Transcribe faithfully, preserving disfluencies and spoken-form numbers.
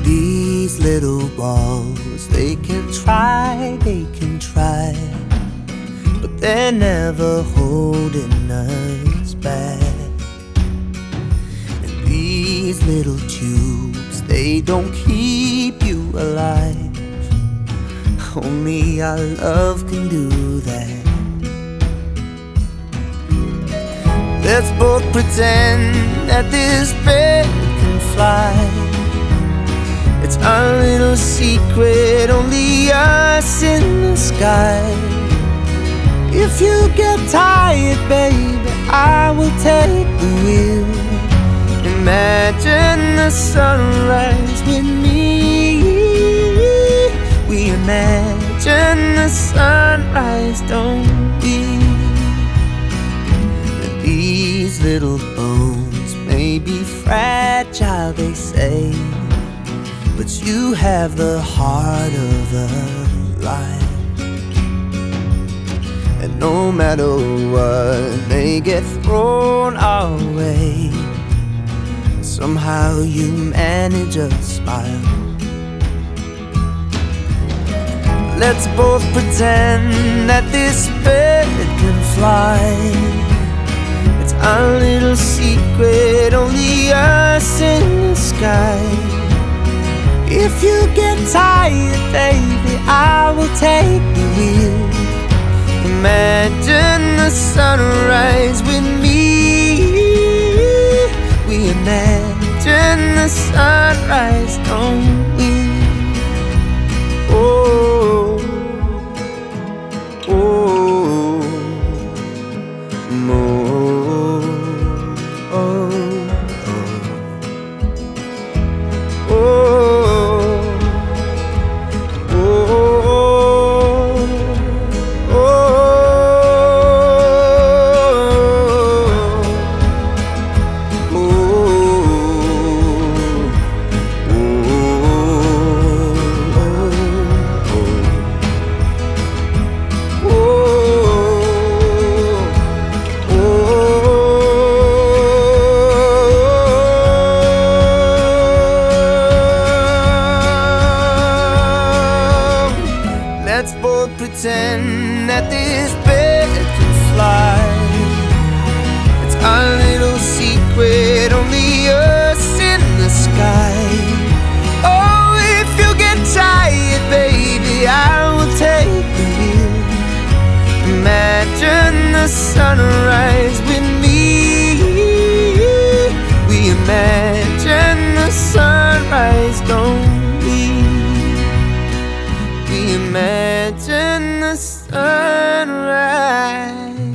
These little walls, they can try, they can try, but they're never holding us back. And these little tubes, they don't keep you alive. Only our love can do that. Let's both pretend that this bed can fly. It's our little secret, only us in the sky. If you get tired, baby, I will take the wheel. Imagine the sunrise with me. We imagine the sunrise, don't we? And these little bones may be fragile, they say, but you have the heart of a lion. And no matter what may get thrown our way, somehow you manage a smile. Let's both pretend that this bed can fly. It's our little secret, only us in the sky. If you get tired, baby, I will take the wheel. Imagine the sunrise with me. We imagine the sunrise, don't we? Oh, oh, more, oh, oh, oh, oh, let's both pretend that this bed can fly. It's our little secret, only us in the sky. Oh, if you get tired, baby, I will take the wheel. Imagine the sunrise with me. We imagine the sunrise, don't we? We imagine the sunrise.